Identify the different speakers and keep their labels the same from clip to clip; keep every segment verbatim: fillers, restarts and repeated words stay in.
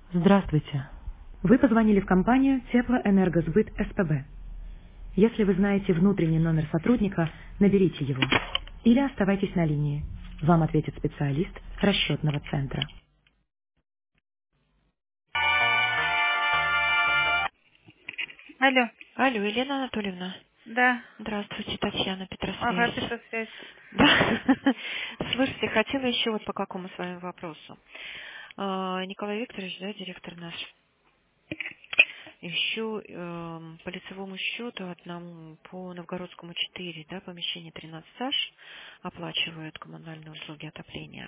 Speaker 1: Здравствуйте. Вы позвонили в компанию Теплоэнергосбыт СПБ. Если вы знаете внутренний номер сотрудника, наберите его. Или оставайтесь на линии. Вам ответит специалист расчетного центра. Алло,
Speaker 2: Алло, Елена Анатольевна.
Speaker 1: да.
Speaker 2: Здравствуйте, Татьяна,
Speaker 1: Ага,
Speaker 2: Петросвязь.
Speaker 1: Петросвязь.
Speaker 2: Да. Слушайте, хотела еще вот по какому с вами вопросу. А, Николай Викторович, да, директор наш, еще эм, по лицевому счету одному, по Новгородскому четыре, да, помещение тринадцать аш, оплачивают коммунальные услуги отопления.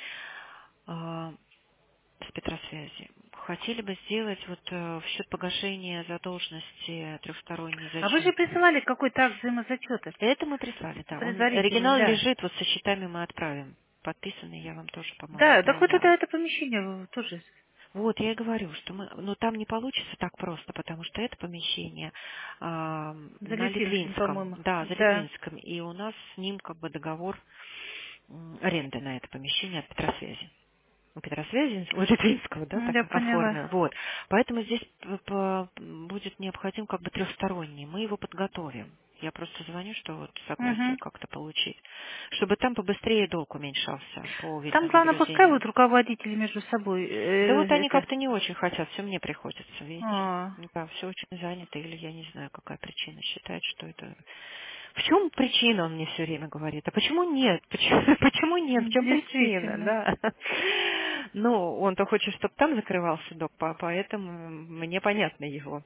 Speaker 2: А, с Петросвязи. Хотели бы сделать вот э, в счет погашения задолженности трехсторонний
Speaker 1: А вы же
Speaker 2: зачет.
Speaker 1: присылали какой-то акт взаимозачета.
Speaker 2: Это мы прислали, да. Он,
Speaker 1: Предварительный,
Speaker 2: оригинал
Speaker 1: да.
Speaker 2: лежит, вот со счетами мы отправим. Подписанный я вам тоже, по-моему,
Speaker 1: Да, так вот это,
Speaker 2: отправляла.
Speaker 1: это помещение тоже
Speaker 2: Вот, я и говорю, что мы, но там не получится так просто, потому что это помещение а,
Speaker 1: за
Speaker 2: на
Speaker 1: Литвинским,
Speaker 2: Литвинском,
Speaker 1: по-моему.
Speaker 2: да, за
Speaker 1: Да.
Speaker 2: Литвинском, и у нас с ним как бы договор м, аренды на это помещение от Петросвязи. У Петросвязи, у Литвинского, да,
Speaker 1: Ну,
Speaker 2: так
Speaker 1: я поняла.
Speaker 2: оформлено. Вот. Поэтому здесь п- п- будет необходим как бы трехсторонний. Мы его подготовим. Я просто звоню, что вот согласие
Speaker 1: Угу.
Speaker 2: как-то получить. Чтобы там побыстрее долг уменьшался по
Speaker 1: Там, главное, пускай
Speaker 2: видеонаблюдению.
Speaker 1: будут руководители между собой.
Speaker 2: Да вот
Speaker 1: э,
Speaker 2: они
Speaker 1: это.
Speaker 2: как-то не очень хотят, все мне приходится, видите.
Speaker 1: А,
Speaker 2: Да, все очень занято, или я не знаю, какая причина считает, что это... В чем причина, он мне все время говорит. А почему нет? Почему, почему нет? В чем причина?
Speaker 1: действительно.
Speaker 2: Да. Ну, он-то хочет, чтобы там закрывался док, по- поэтому мне понятны его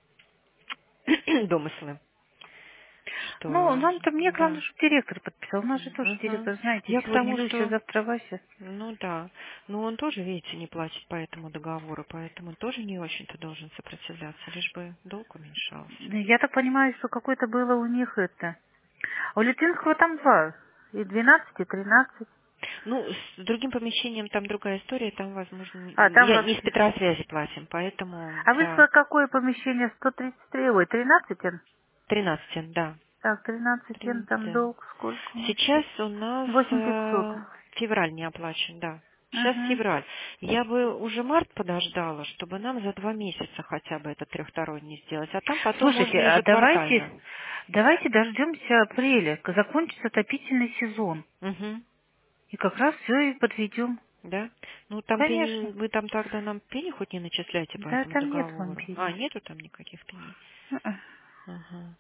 Speaker 2: домыслы,
Speaker 1: Ну,
Speaker 2: что...
Speaker 1: нам-то мне главное,
Speaker 2: Да.
Speaker 1: чтобы директор подписал. У нас же тоже
Speaker 2: Мгм.
Speaker 1: директор, знаете,
Speaker 2: Я к
Speaker 1: сегодня
Speaker 2: тому,
Speaker 1: Люся,
Speaker 2: что...
Speaker 1: завтра Вася.
Speaker 2: Ну да. Но он тоже, видите, не платит по этому договору, поэтому тоже не очень-то должен сопротивляться, лишь бы долг уменьшался.
Speaker 1: Я так понимаю, что какое-то было у них это. У Литвинского там два. И двенадцать, и тринадцать.
Speaker 2: Ну, с другим помещением там другая история, там, возможно,
Speaker 1: А,
Speaker 2: не-
Speaker 1: там
Speaker 2: я не с
Speaker 1: вообще.
Speaker 2: Петросвязи платим, поэтому,
Speaker 1: А вы
Speaker 2: да,
Speaker 1: сказали, какое помещение? сто тридцать три, ой, тринадцать н?
Speaker 2: тринадцать, да,
Speaker 1: Так, тринадцать н, там
Speaker 2: тринадцать.
Speaker 1: долг сколько у нас сейчас?
Speaker 2: Сейчас у нас
Speaker 1: восемь пятьсот.
Speaker 2: э, февраль не оплачен, да. Сейчас
Speaker 1: Угу.
Speaker 2: февраль. Я бы уже март подождала, чтобы нам за два месяца хотя бы этот трехсторонний сделать, а там потом
Speaker 1: Слушайте,
Speaker 2: можно
Speaker 1: а давайте,
Speaker 2: ежеквартально.
Speaker 1: давайте дождемся апреля, к- закончится отопительный сезон.
Speaker 2: Угу.
Speaker 1: И как раз все и подведем.
Speaker 2: Да? Ну, там
Speaker 1: Конечно.
Speaker 2: пени, вы там тогда нам пени хоть не начисляйте по
Speaker 1: Да,
Speaker 2: этому
Speaker 1: там нет
Speaker 2: договору. А,
Speaker 1: вампирии.
Speaker 2: нету там никаких пеней? Ага.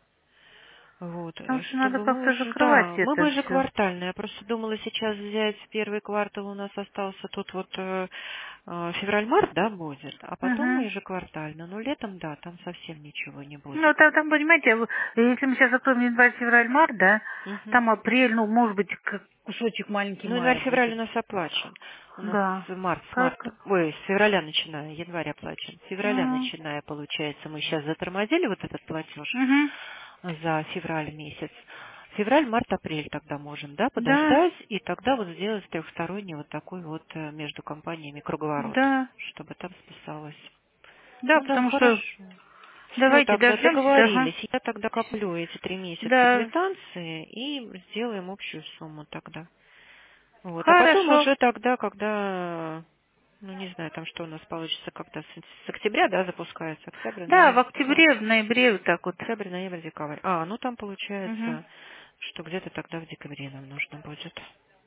Speaker 2: Вот,
Speaker 1: Потому
Speaker 2: э,
Speaker 1: что надо
Speaker 2: чтобы мы
Speaker 1: как-то
Speaker 2: уже,
Speaker 1: закрывать
Speaker 2: да, мы
Speaker 1: это
Speaker 2: бы же
Speaker 1: все.
Speaker 2: квартально. Я просто думала сейчас взять первый квартал, у нас остался тут вот э, э, февраль-март, да, будет, а потом мы
Speaker 1: Угу.
Speaker 2: ежеквартально. Но летом, да, там совсем ничего не
Speaker 1: Ну,
Speaker 2: будет.
Speaker 1: там, там, понимаете, в- если мы сейчас закроем январь, февраль, март, да,
Speaker 2: Мгм.
Speaker 1: там апрель, ну, может быть, как кусочек маленький
Speaker 2: Ну,
Speaker 1: мая
Speaker 2: январь-февраль у
Speaker 1: будет.
Speaker 2: нас оплачен. У нас
Speaker 1: Да.
Speaker 2: с март, с
Speaker 1: Как?
Speaker 2: марта, ой, с февраля начиная, январь оплачен. С февраля
Speaker 1: Угу.
Speaker 2: начиная, получается, мы сейчас затормозили вот этот платеж
Speaker 1: Угу.
Speaker 2: за февраль месяц. Февраль, март, апрель тогда можем, да,
Speaker 1: Да,
Speaker 2: подождать и тогда вот сделать трехсторонний вот такой вот э, между компаниями круговорот,
Speaker 1: да,
Speaker 2: чтобы там списалось.
Speaker 1: да,
Speaker 2: Ну да,
Speaker 1: потому что
Speaker 2: хорошо. Все,
Speaker 1: давайте
Speaker 2: тогда
Speaker 1: дождемся, ага.
Speaker 2: договорились. Я тогда коплю эти три месяца
Speaker 1: Да,
Speaker 2: квитанции и сделаем общую сумму тогда. Вот. А потом
Speaker 1: хорошо.
Speaker 2: уже тогда, когда, ну не знаю, там что у нас получится, когда с, с октября, да, запускается, октябрь,
Speaker 1: Да, в
Speaker 2: ноябрь, да,
Speaker 1: октябре, в ноябре вот так вот.
Speaker 2: октябрь, ноябрь, декабрь. А, ну там
Speaker 1: Угу.
Speaker 2: получается, что где-то тогда в декабре нам нужно будет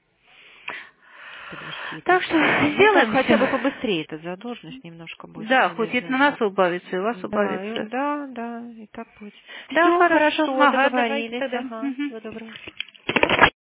Speaker 2: подвести
Speaker 1: Так
Speaker 2: итог
Speaker 1: что
Speaker 2: всему. Ну так,
Speaker 1: сделаем
Speaker 2: хотя бы
Speaker 1: все.
Speaker 2: побыстрее эта задолженность немножко будет
Speaker 1: Да, хоть это на нас
Speaker 2: реализована.
Speaker 1: убавится, и у вас
Speaker 2: Да, и-
Speaker 1: убавится.
Speaker 2: да, да, и так будет.
Speaker 1: Да,
Speaker 2: Все,
Speaker 1: хорошо.
Speaker 2: хорошо,
Speaker 1: Ага, давайте
Speaker 2: договорились.
Speaker 1: тогда.
Speaker 2: Ага,
Speaker 1: Мгм.
Speaker 2: всего доброго.